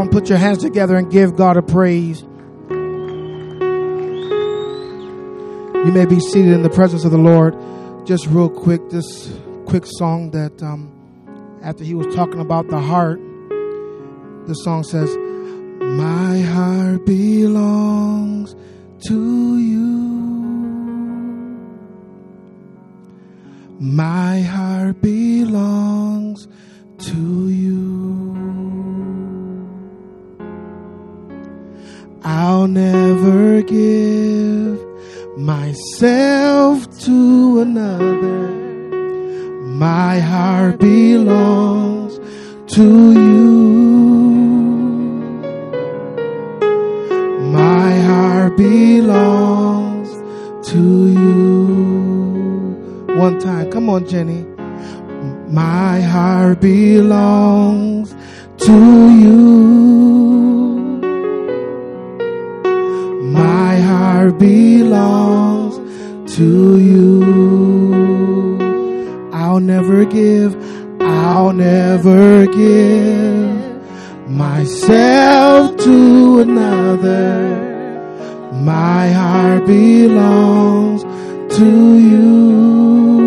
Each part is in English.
on, put your hands together and give God a praise. You may be seated in the presence of the Lord. Just real quick, this quick song that after he was talking about the heart, the song says, my heart belongs to you. My heart belongs to you. I'll never give myself to another. My heart belongs to you. My heart belongs to you. One time, come on, Jenny. My heart belongs to you. My heart belongs to you. I'll never give myself to another. My heart belongs to you.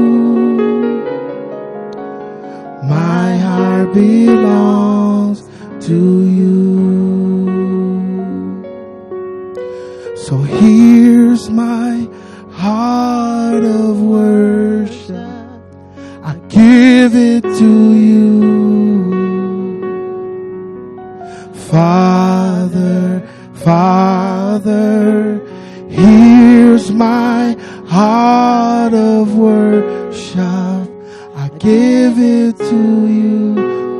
My heart belongs to you. So here's my heart of worship. I give it to you. Father, here's my heart of worship. I give it to you.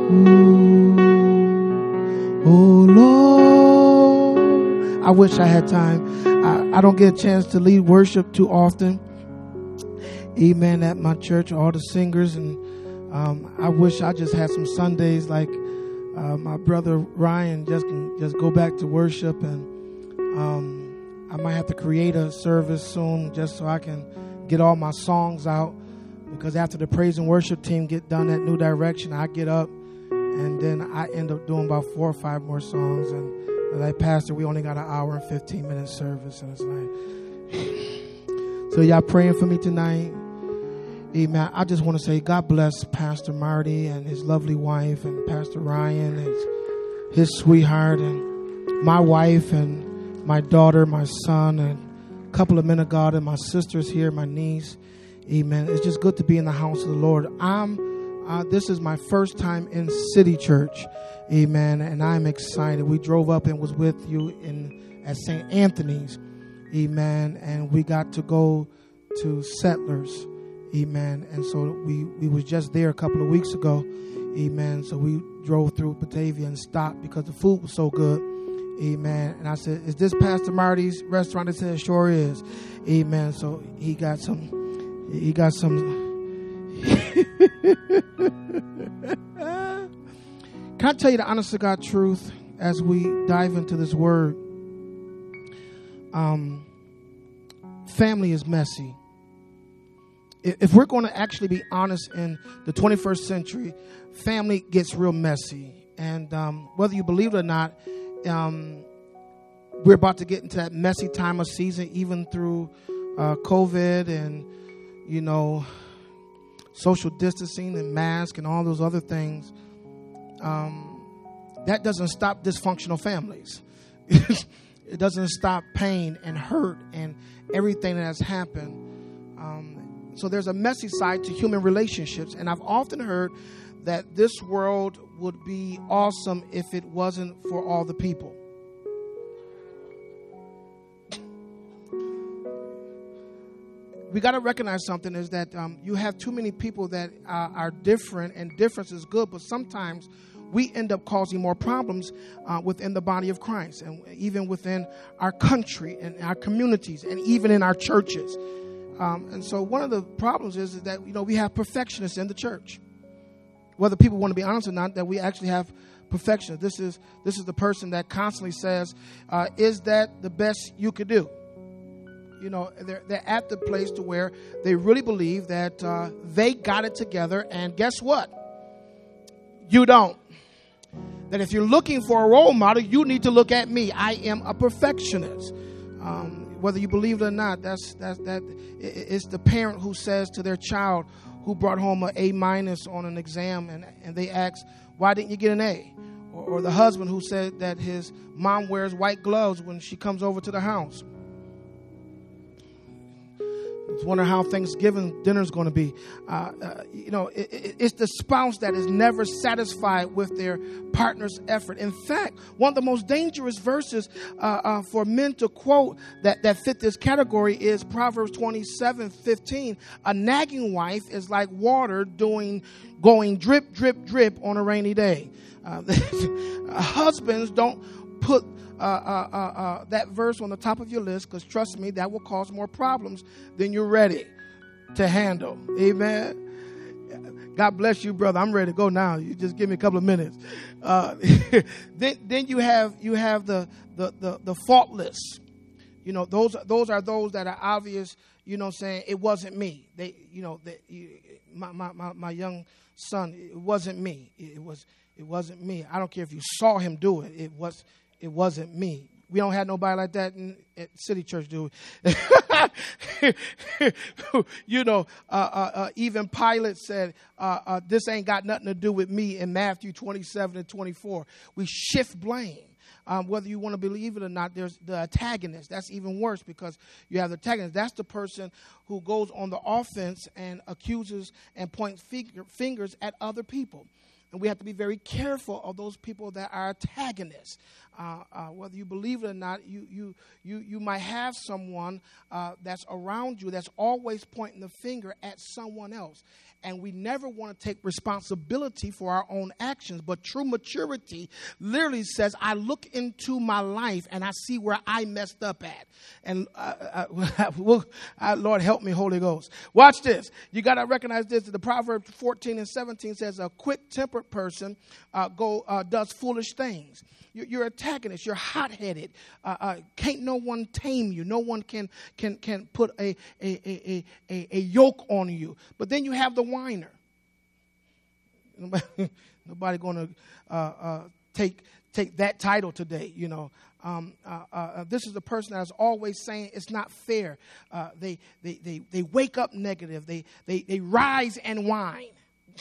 Oh Lord, I wish I had time. I don't get a chance to lead worship too often. Amen. At my church, all the singers, and I wish I just had some Sundays like my brother Ryan can just go back to worship, and I might have to create a service soon just so I can get all my songs out, because after the praise and worship team get done at New Direction, I get up and then I end up doing about 4 or 5 more songs, and like, Pastor, we only got an hour and 15-minute service, and it's like, so y'all praying for me tonight? Amen. I just want to say God bless Pastor Marty and his lovely wife, and Pastor Ryan and his sweetheart, and my wife and my daughter, my son, and a couple of men of God, and my sisters here, my niece. Amen. It's just good to be in the house of the Lord. This is my first time in City Church. Amen. And I'm excited. We drove up and was with you at St. Anthony's. Amen. And we got to go to Settlers. Amen. And so we was just there a couple of weeks ago. Amen. So we drove through Batavia and stopped because the food was so good. Amen. And I said, is this Pastor Marty's restaurant? He said, it sure is. Amen. So he got some. Can I tell you the honest to God truth as we dive into this word? Family is messy. If we're going to actually be honest in the 21st century, family gets real messy. And whether you believe it or not, we're about to get into that messy time of season, even through COVID and, social distancing and masks and all those other things. That doesn't stop dysfunctional families. It doesn't stop pain and hurt and everything that has happened. So there's a messy side to human relationships. And I've often heard that this world would be awesome if it wasn't for all the people. We got to recognize something is that you have too many people that are different, and difference is good, but sometimes we end up causing more problems within the body of Christ, and even within our country and our communities, and even in our churches. And so one of the problems is that, we have perfectionists in the church. Whether people want to be honest or not, that we actually have perfectionists. This is the person that constantly says, is that the best you could do? They're at the place to where they really believe that they got it together, and guess what? You don't. that if you're looking for a role model, you need to look at me. I am a perfectionist. Whether you believe it or not, it's the parent who says to their child who brought home an A- on an exam, and they ask, why didn't you get an A? Or the husband who said that his mom wears white gloves when she comes over to the house. I wonder how Thanksgiving dinner is going to be. It's the spouse that is never satisfied with their partner's effort. In fact, one of the most dangerous verses for men to quote that fit this category is Proverbs 27:15. A nagging wife is like water going drip, drip, drip on a rainy day. Husbands, don't put that verse on the top of your list, because trust me, that will cause more problems than you're ready to handle. Amen. God bless you, brother. I'm ready to go now. You just give me a couple of minutes. Then you have the faultless. Those are those that are obvious. Saying it wasn't me. My young son, it wasn't me. It wasn't me. I don't care if you saw him do it. It wasn't me. We don't have nobody like that at City Church, do we? Even Pilate said, this ain't got nothing to do with me in Matthew 27:24. We shift blame. Whether you want to believe it or not, there's the antagonist. That's even worse, because you have the antagonist. That's the person who goes on the offense and accuses and points fingers at other people. And we have to be very careful of those people that are antagonists. Whether you believe it or not, you might have someone that's around you that's always pointing the finger at someone else. And we never want to take responsibility for our own actions. But true maturity literally says, I look into my life and I see where I messed up at. And Lord, help me, Holy Ghost. Watch this. You got to recognize this. The Proverbs 14:17 says, a quick-tempered person does foolish things. You're antagonist. You're hot-headed. Can't no one tame you. No one can put a yoke on you. But then you have the whiner. Nobody going to take that title today. This is the person that's always saying it's not fair. They wake up negative. They rise and whine.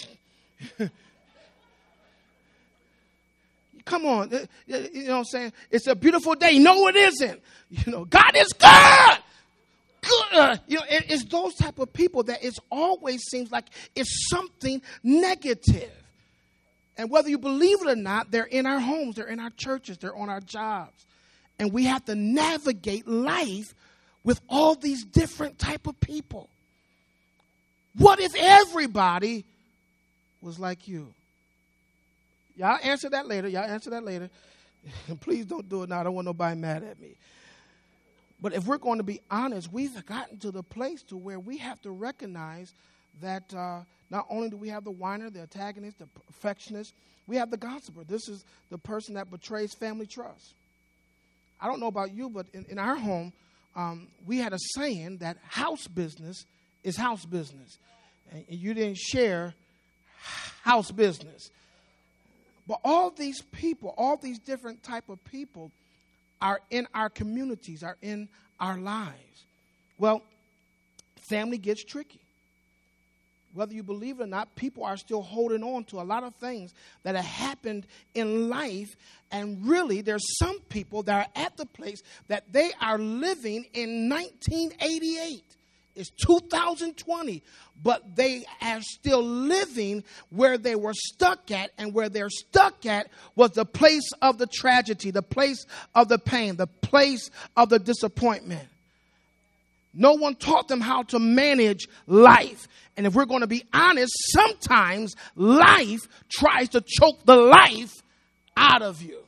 Come on, you know what I'm saying? It's a beautiful day. No, it isn't. God is good. Good. It's those type of people that it always seems like it's something negative. And whether you believe it or not, they're in our homes, they're in our churches, they're on our jobs. And we have to navigate life with all these different type of people. What if everybody was like you? Y'all answer that later. Please don't do it now. I don't want nobody mad at me. But if we're going to be honest, we've gotten to the place to where we have to recognize that not only do we have the whiner, the antagonist, the perfectionist, we have the gossiper. This is the person that betrays family trust. I don't know about you, but in our home, we had a saying that house business is house business. And you didn't share house business. But all these people, all these different type of people are in our communities, are in our lives. Well, family gets tricky. Whether you believe it or not, people are still holding on to a lot of things that have happened in life. And really, there's some people that are at the place that they are living in 1988. It's 2020, but they are still living where they were stuck at, and where they're stuck at was the place of the tragedy, the place of the pain, the place of the disappointment. No one taught them how to manage life. And if we're going to be honest, sometimes life tries to choke the life out of you.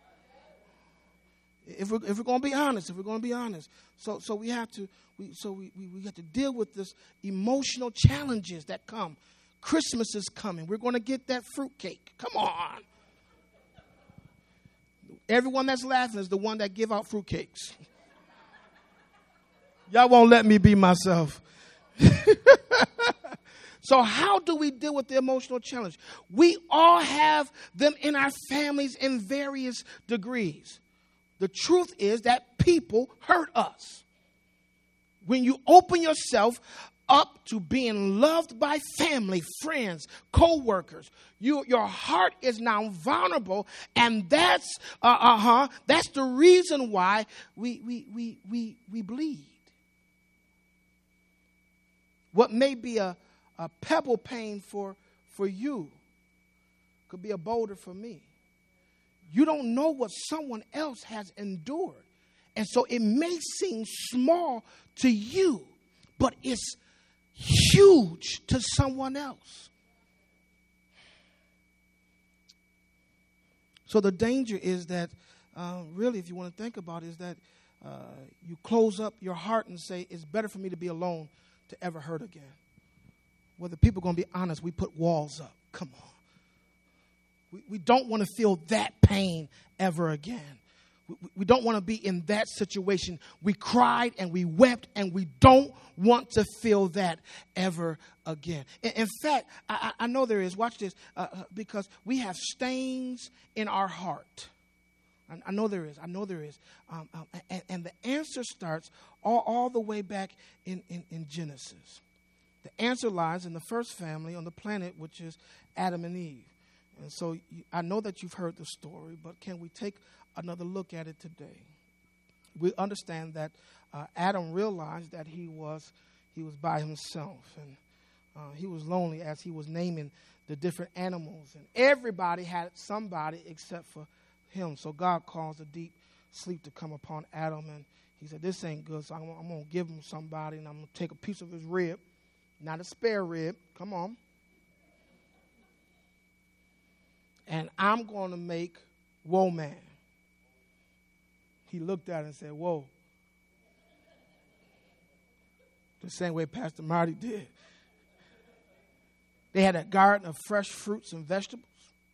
If we're going to be honest, so we have to deal with this emotional challenges that come. Christmas is coming. We're going to get that fruitcake. Come on. Everyone that's laughing is the one that give out fruitcakes. Y'all won't let me be myself. So how do we deal with the emotional challenge? We all have them in our families in various degrees. The truth is that people hurt us. When you open yourself up to being loved by family, friends, co-workers, your heart is now vulnerable, and that's the reason why we bleed. What may be a pebble pain for you could be a boulder for me. You don't know what someone else has endured. And so it may seem small to you, but it's huge to someone else. So the danger is that, really, if you want to think about it, is that you close up your heart and say, it's better for me to be alone to ever hurt again. Whether people are going to be honest, we put walls up. Come on. We don't want to feel that pain ever again. We don't want to be in that situation. We cried and we wept, and we don't want to feel that ever again. In fact, I know there is. Watch this. Because we have stains in our heart. I know there is. And the answer starts all the way back in Genesis. The answer lies in the first family on the planet, which is Adam and Eve. And so I know that you've heard the story, but can we take another look at it today? We understand that Adam realized that he was by himself, and he was lonely as he was naming the different animals, and everybody had somebody except for him. So God caused a deep sleep to come upon Adam, and he said, this ain't good, so I'm going to give him somebody, and I'm going to take a piece of his rib, not a spare rib, come on, and I'm going to make Woe Man. He looked at it and said, whoa. The same way Pastor Marty did. They had a garden of fresh fruits and vegetables,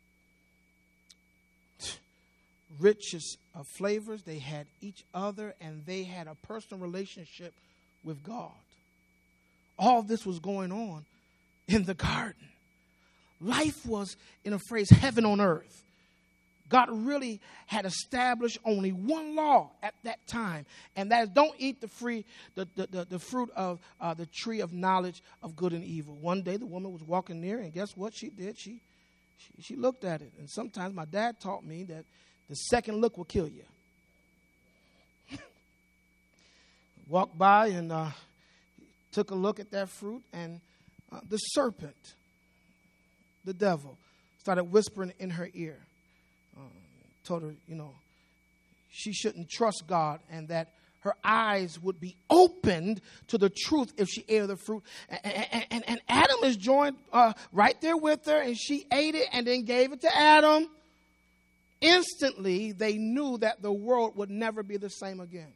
richest of flavors. They had each other, and they had a personal relationship with God. All this was going on in the garden. Life was, in a phrase, heaven on earth. God really had established only one law at that time, and that is don't eat the fruit of the tree of knowledge of good and evil. One day the woman was walking near, and guess what she did? She looked at it. And sometimes my dad taught me that the second look will kill you. Walked by and took a look at that fruit, and the serpent, the devil, started whispering in her ear. Told her, she shouldn't trust God, and that her eyes would be opened to the truth if she ate of the fruit. And Adam is joined right there with her, and she ate it and then gave it to Adam. Instantly, they knew that the world would never be the same again.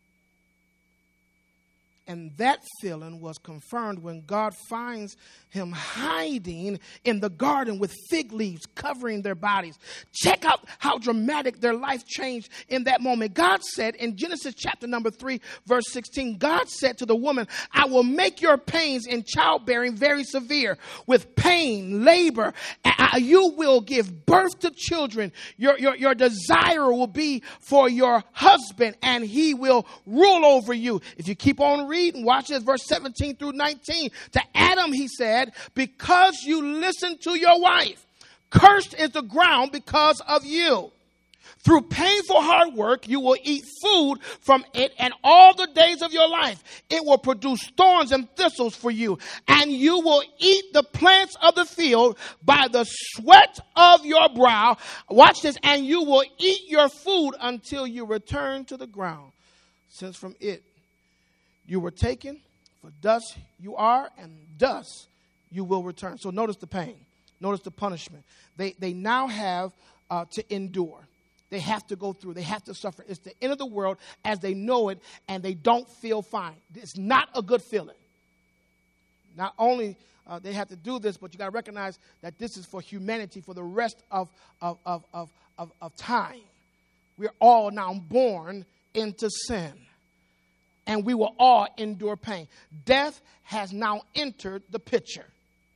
And that feeling was confirmed when God finds him hiding in the garden with fig leaves covering their bodies. Check out how dramatic their life changed in that moment. God said in Genesis chapter number 3, verse 16, God said to the woman, I will make your pains in childbearing very severe. With pain, labor, you will give birth to children. Your desire will be for your husband, and he will rule over you. If you keep on reading, watch this, verse 17 through 19. To Adam, he said, because you listened to your wife, cursed is the ground because of you. Through painful hard work, you will eat food from it, and all the days of your life, it will produce thorns and thistles for you. And you will eat the plants of the field by the sweat of your brow. Watch this. And you will eat your food until you return to the ground, since from it you were taken, for dust you are, and dust you will return. So notice the pain. Notice the punishment. They now have to endure. They have to go through. They have to suffer. It's the end of the world as they know it, and they don't feel fine. It's not a good feeling. Not only they have to do this, but you got to recognize that this is for humanity for the rest of time. We're all now born into sin, and we will all endure pain. Death has now entered the picture.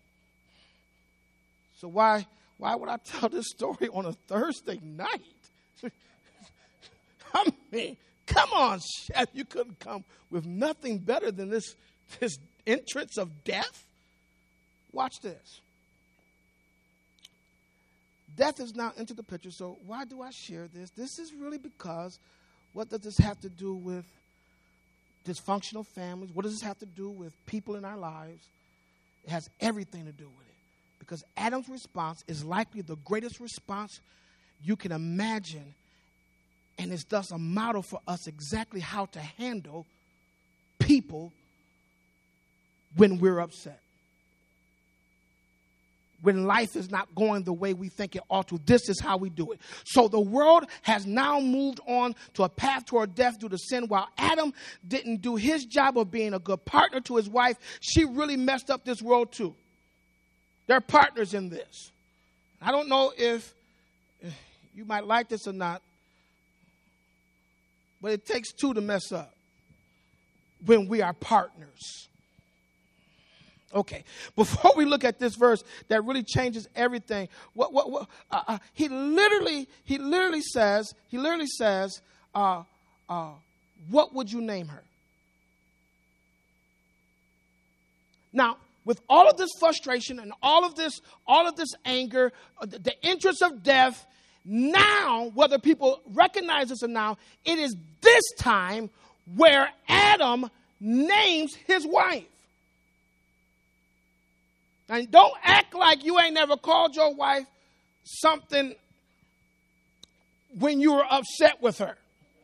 So why would I tell this story on a Thursday night? I mean, come on, Chef. You couldn't come with nothing better than this entrance of death. Watch this. Death is now into the picture. So why do I share this? This is really because what does this have to do with dysfunctional families? What does this have to do with people in our lives? It has everything to do with it. Because Adam's response is likely the greatest response you can imagine. And it's thus a model for us exactly how to handle people when we're upset. When life is not going the way we think it ought to, this is how we do it. So the world has now moved on to a path toward death due to sin. While Adam didn't do his job of being a good partner to his wife, she really messed up this world too. They're partners in this. I don't know if you might like this or not, but it takes two to mess up when we are partners. Okay, before we look at this verse that really changes everything, he literally says, what would you name her? Now, with all of this frustration and all of this anger, the entrance of death, now, whether people recognize this or not, it is this time where Adam names his wife. And don't act like you ain't never called your wife something when you were upset with her.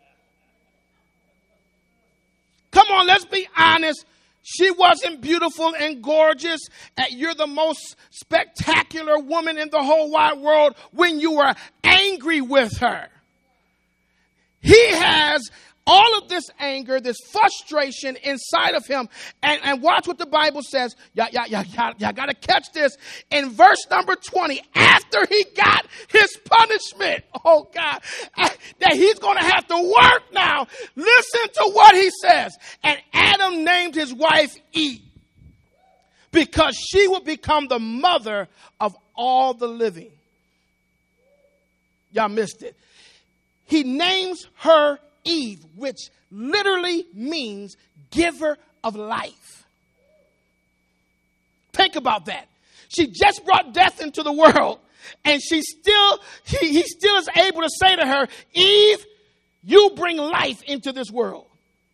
Come on, let's be honest. She wasn't beautiful and gorgeous. You're the most spectacular woman in the whole wide world when you were angry with her. He has all of this anger, this frustration inside of him. And watch what the Bible says. Y'all got to catch this. In verse number 20, after he got his punishment, oh God, that he's going to have to work now. Listen to what he says. And Adam named his wife Eve because she would become the mother of all the living. Y'all missed it. He names her Eve, which literally means giver of life. Think about that. She just brought death into the world, and he still is able to say to her, Eve, you bring life into this world.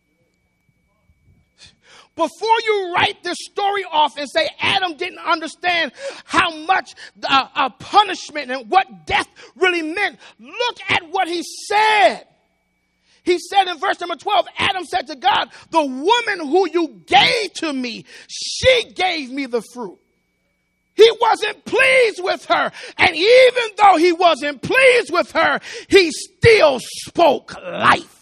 Before you write this story off and say Adam didn't understand how much punishment and what death really meant, look at what he said. He said in verse number 12, Adam said to God, the woman who you gave to me, she gave me the fruit. He wasn't pleased with her. And even though he wasn't pleased with her, he still spoke life.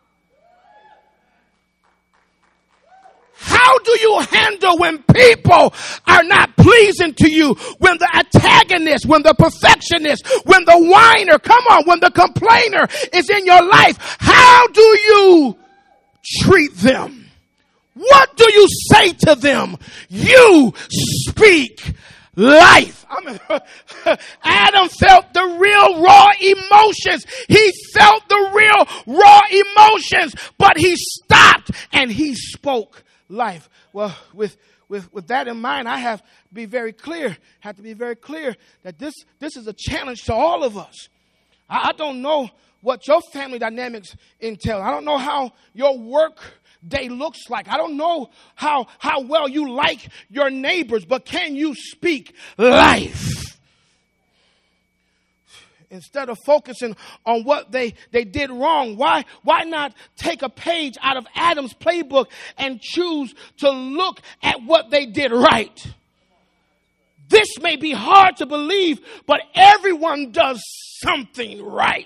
How do you handle when people are not pleasing to you? When the antagonist, when the perfectionist, when the whiner, when the complainer is in your life, how do you treat them? What do you say to them? You speak life. Adam felt the real raw emotions. He felt the real raw emotions, but he stopped and he spoke life. Well, with that in mind, I have to be very clear that this is a challenge to all of us. I don't know what your family dynamics entail. I don't know how your work day looks like. I don't know how well you like your neighbors, but can you speak life? Instead of focusing on what they did wrong, why not take a page out of Adam's playbook and choose to look at what they did right? This may be hard to believe, but everyone does something right.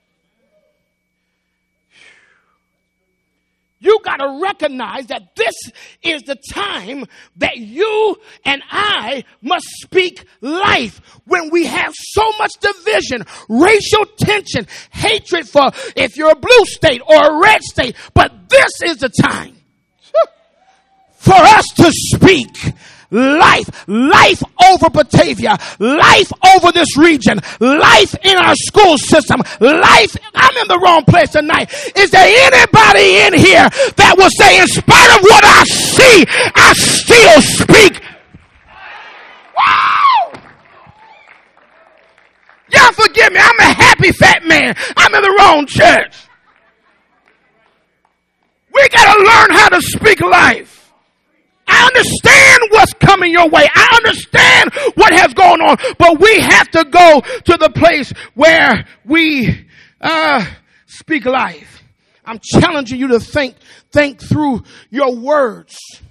You got to recognize that this is the time that you and I must speak life. When we have so much division, racial tension, hatred for if you're a blue state or a red state. But this is the time for us to speak life. Life over Batavia. Life over this region. Life in our school system. Life. I'm in the wrong place tonight. Is there anybody in here that will say, in spite of what I see, I still speak? Wow! Y'all forgive me. I'm a happy fat man. I'm in the wrong church. We got to learn how to speak life. I understand what's coming your way. I understand what has gone on. But we have to go to the place where we speak life. I'm challenging you to think through your words.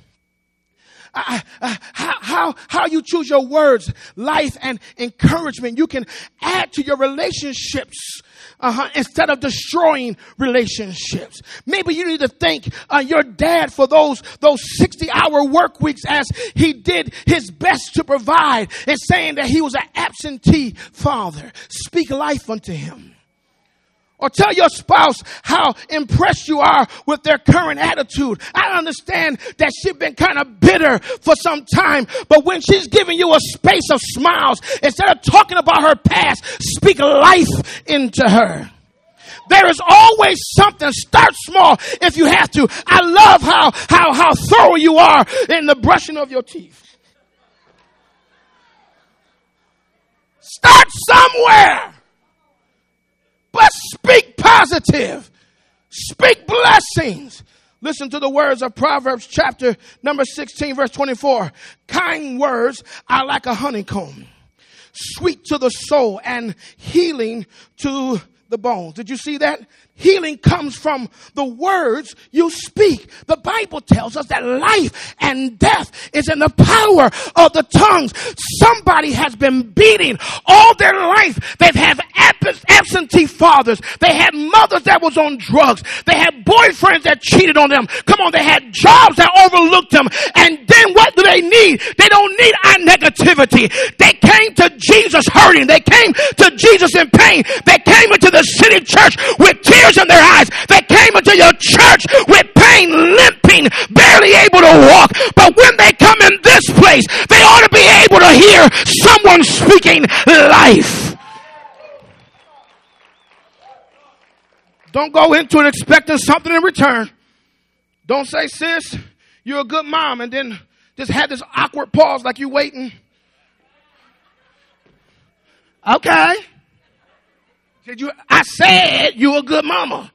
How you choose your words, life and encouragement. You can add to your relationships instead of destroying relationships. Maybe you need to thank your dad for those 60-hour work weeks as he did his best to provide, and saying that he was an absentee father. Speak life unto him. Or tell your spouse how impressed you are with their current attitude. I understand that she's been kind of bitter for some time, but when she's giving you a space of smiles, instead of talking about her past, speak life into her. There is always something. Start small if you have to. I love how thorough you are in the brushing of your teeth. Start somewhere. But speak positive. Speak blessings. Listen to the words of Proverbs chapter number 16, verse 24. Kind words are like a honeycomb, sweet to the soul and healing to the bones. Did you see that? Healing comes from the words you speak. The Bible tells us that life and death is in the power of the tongues. Somebody has been beating all their life. They've had absentee fathers. They had mothers that was on drugs. They had boyfriends that cheated on them. Come on, they had jobs that overlooked them. And then what do they need? They don't need our negativity. They came to Jesus hurting. They came to Jesus in pain. They came into the city church with tears in their eyes. They came into your church with pain, limping, barely able to walk. But when they come in this place, they ought to be able to hear someone speaking life. Don't go into it expecting something in return. Don't say, sis, you're a good mom, and then just have this awkward pause like you're waiting. Okay. I said you're a good mama.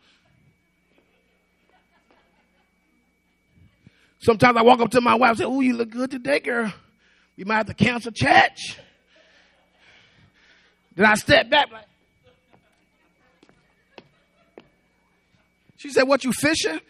Sometimes I walk up to my wife and say, "Oh, you look good today, girl. We might have to cancel church." Then I step back like, she said, "What, you fishing?"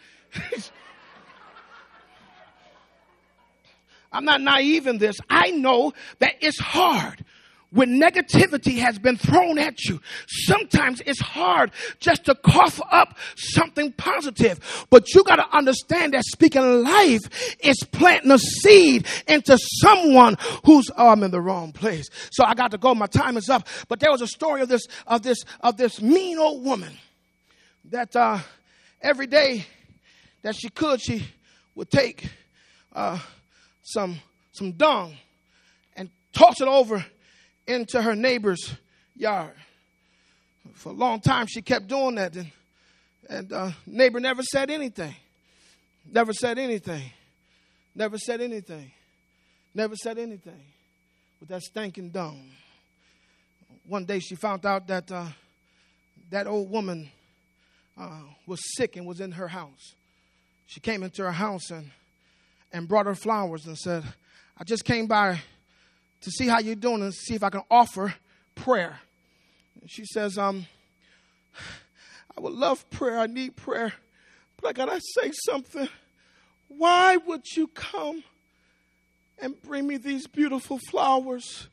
I'm not naive in this. I know that it's hard. When negativity has been thrown at you, sometimes it's hard just to cough up something positive. But you got to understand that speaking life is planting a seed into someone who's, I'm in the wrong place. So I got to go. My time is up. But there was a story of this mean old woman that every day that she would take some dung and toss it over into her neighbor's yard. For a long time, she kept doing that, and neighbor never said anything. Never said anything. Never said anything. Never said anything with that stinking dung. One day, she found out that that old woman was sick and was in her house. She came into her house and brought her flowers and said, "I just came by to see how you're doing and see if I can offer prayer." And she says, I would love prayer. I need prayer. But I got to say something. Why would you come and bring me these beautiful flowers?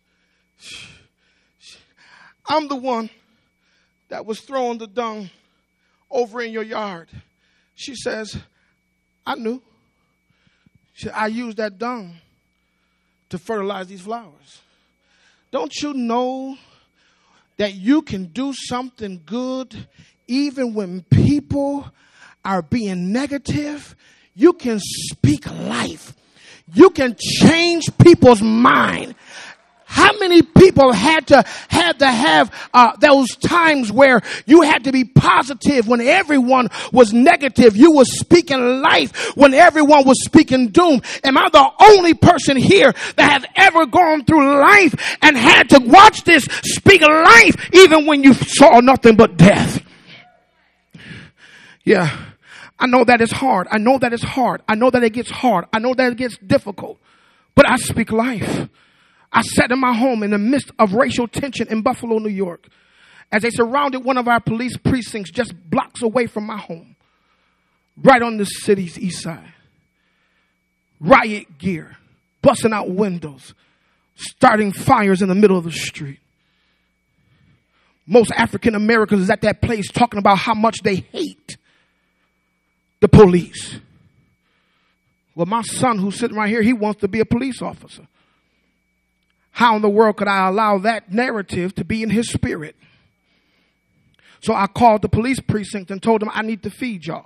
I'm the one that was throwing the dung over in your yard. She says, I knew. She said, I used that dung to fertilize these flowers. Don't you know that you can do something good even when people are being negative? You can speak life. You can change people's mind. How many people had to have those times where you had to be positive when everyone was negative? You were speaking life when everyone was speaking doom. Am I the only person here that has ever gone through life and had to watch this speak life even when you saw nothing but death? Yeah, I know that it's hard. I know that it's hard. I know that it gets hard. I know that it gets difficult. But I speak life. I sat in my home in the midst of racial tension in Buffalo, New York, as they surrounded one of our police precincts just blocks away from my home, right on the city's east side. Riot gear, busting out windows, starting fires in the middle of the street. Most African Americans is at that place talking about how much they hate the police. Well, my son who's sitting right here, he wants to be a police officer. How in the world could I allow that narrative to be in his spirit? So I called the police precinct and told them I need to feed y'all.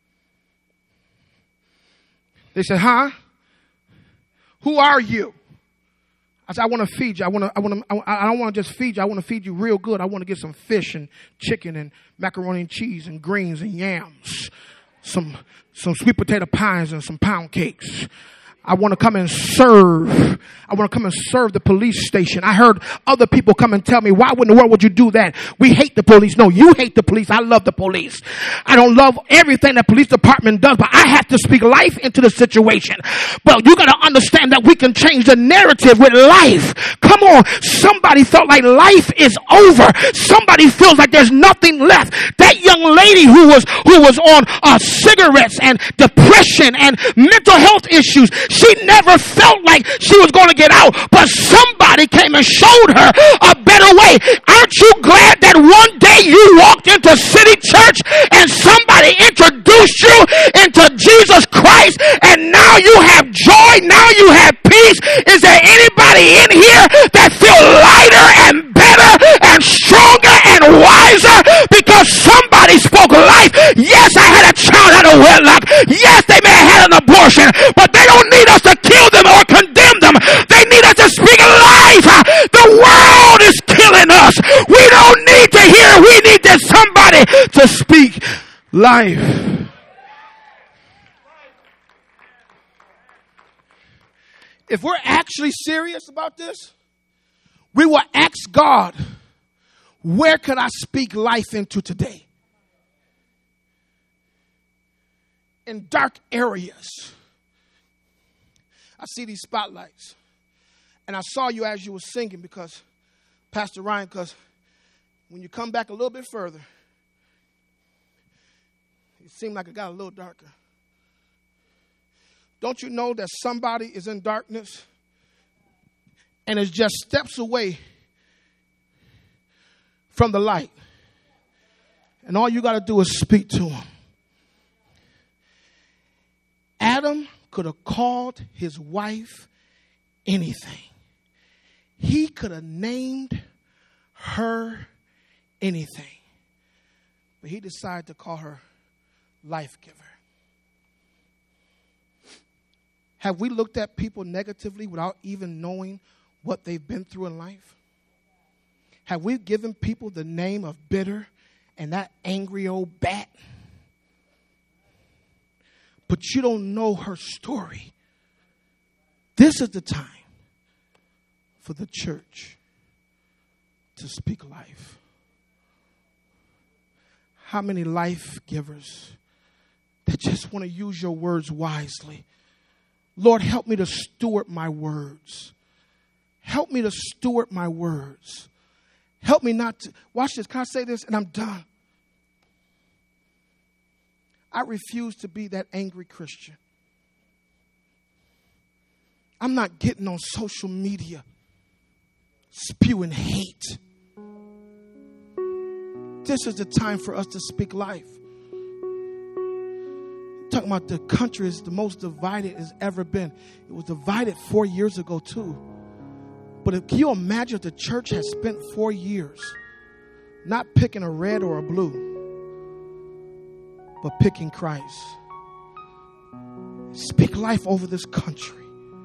They said, huh? Who are you? I said, I want to feed you. I don't want to just feed you. I want to feed you real good. I want to get some fish and chicken and macaroni and cheese and greens and yams. Some sweet potato pies and some pound cakes. I want to come and serve. I want to come and serve the police station. I heard other people come and tell me, why in the world would you do that? We hate the police. No, you hate the police. I love the police. I don't love everything the police department does, but I have to speak life into the situation. But you got to understand that we can change the narrative with life. Come on. Somebody felt like life is over. Somebody feels like there's nothing left. That young lady who was on cigarettes and depression and mental health issues, she never felt like she was going to get out, but somebody came and showed her a better way. Aren't you glad that one day you walked into City Church and somebody introduced you into Jesus Christ, and now you have joy, now you have peace? Is there anybody in here that feel lighter and better and stronger and wiser because somebody spoke life? Yes, I had a child out of wedlock. Yes, they may have had an abortion, but they don't need us to kill them or condemn them. They need us to speak life. The world is killing us. We don't need to hear. We need somebody to speak life. If we're actually serious about this, we will ask God, where could I speak life into today? In dark areas. I see these spotlights. And I saw you as you were singing because, Pastor Ryan, because when you come back a little bit further, it seemed like it got a little darker. Don't you know that somebody is in darkness and is just steps away from the light? And all you got to do is speak to him. Adam could have called his wife anything. He could have named her anything. But he decided to call her Life Giver. Have we looked at people negatively without even knowing what they've been through in life? Have we given people the name of bitter and that angry old bat? But you don't know her story. This is the time for the church to speak life. How many life givers that just want to use your words wisely? Lord, help me to steward my words. Help me to steward my words. Help me not to. Watch this. Can I say this? And I'm done. I refuse to be that angry Christian. I'm not getting on social media spewing hate. This is the time for us to speak life. Talking about the country is the most divided it's ever been. It was divided 4 years ago too. But can you imagine if the church has spent 4 years not picking a red or a blue, but picking Christ? Speak life over this country.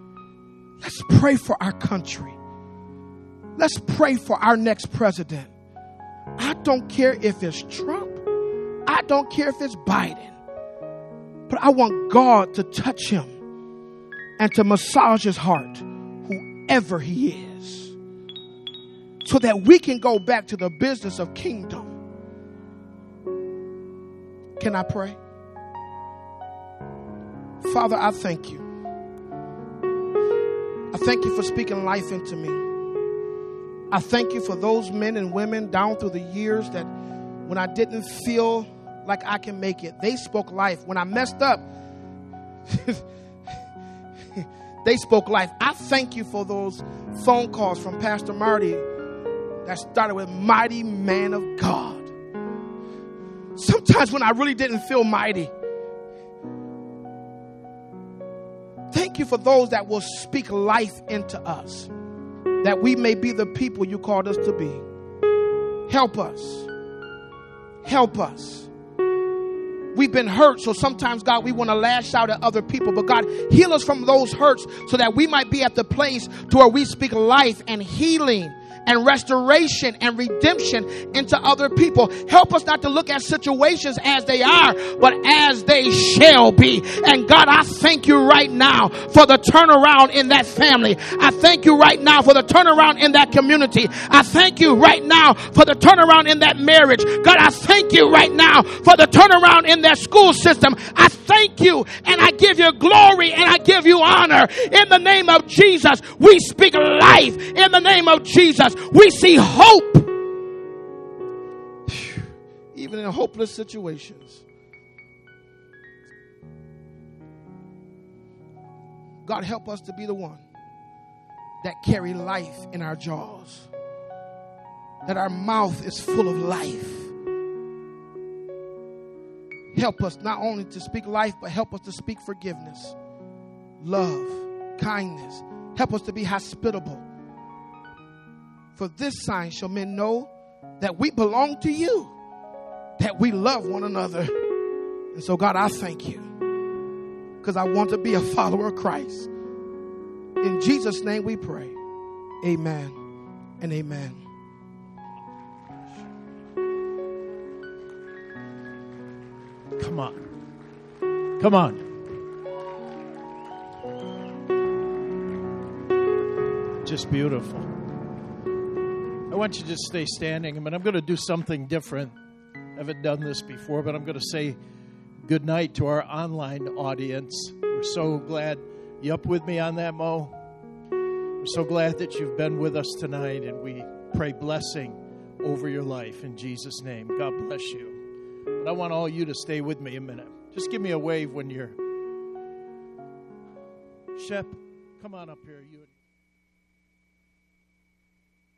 Let's pray for our country. Let's pray for our next president. I don't care if it's Trump. I don't care if it's Biden. But I want God to touch him and to massage his heart, whoever he is, so that we can go back to the business of kingdom. Can I pray? Father, I thank you. I thank you for speaking life into me. I thank you for those men and women down through the years that when I didn't feel like I can make it, they spoke life. When I messed up, they spoke life. I thank you for those phone calls from Pastor Marty that started with mighty man of God. Sometimes when I really didn't feel mighty, thank you for those that will speak life into us, that we may be the people you called us to be. Help us. Help us. We've been hurt, so sometimes, God, we want to lash out at other people. But God, heal us from those hurts so that we might be at the place to where we speak life and healing and restoration and redemption into other people. Help us not to look at situations as they are, but as they shall be. And God, I thank you right now for the turnaround in that family. I thank you right now for the turnaround in that community. I thank you right now for the turnaround in that marriage. God, I thank you right now for the turnaround in that school system. I thank you and I give you glory and I give you honor. In the name of Jesus, we speak life. In the name of Jesus, we see hope. Even in hopeless situations. God, help us to be the one that carry life in our jaws. That our mouth is full of life. Help us not only to speak life, but help us to speak forgiveness, love, kindness. Help us to be hospitable. For this sign shall men know that we belong to you, that we love one another. And so, God, I thank you because I want to be a follower of Christ. In Jesus' name we pray. Amen and amen. Come on. Come on. Just beautiful. I want you to just stay standing. I'm going to do something different. I haven't done this before, but I'm going to say good night to our online audience. We're so glad you up with me on that, Mo. We're so glad that you've been with us tonight, and we pray blessing over your life in Jesus' name. God bless you. But I want all you to stay with me a minute. Just give me a wave when you're... Shep, come on up here. You.